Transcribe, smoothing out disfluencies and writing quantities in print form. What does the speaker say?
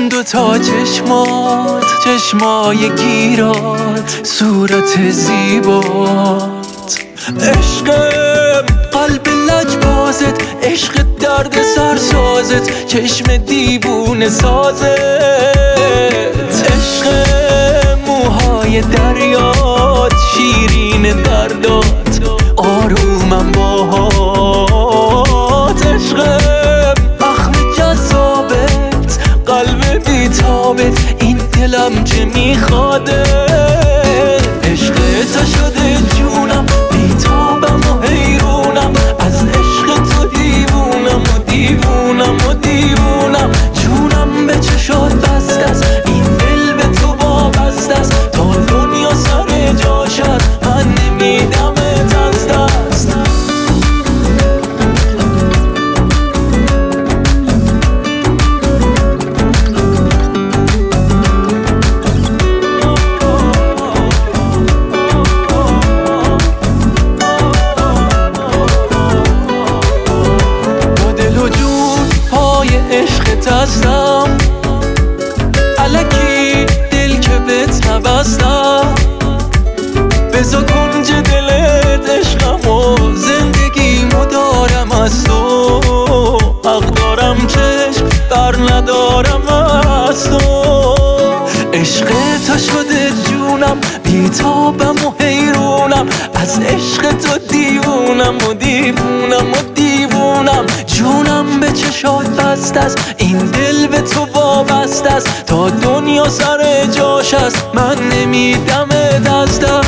اون دوتا چشمات، چشمای گیرات، صورت زیبات، عشقم قلب لجبازت، عشق درد سرسازت، چشم دیوونه سازت، عشق موهای دریات، شیرین دردات، آرومم باهات، عشقم اخم جذابت، قلب بیتابت، این دلم چه میخواده، عشق تو شده جونم، بیتابم و حیرونم، از عشق تو دیوونم و دیوونم و دیوونم، جونم به چشات بسته است، این دل به تو وابسته است، تا دنیا سر جاش است، من نمیدمت از دست. عشقت هستم الکی دل که بهت نبستم، بزا کنج دلت عشقم و زندگیمو دارم از تو، حق دارم چشم بر ندارم از تو، عشق تو شده جونم، بیتابم و حیرونم، از عشق تو دیوونم و دیوونم و دیوونم، جونم به چشات بسته است، این دل به تو وابسته است، تا دنیا سر جاش است، من نمیدمت از دست.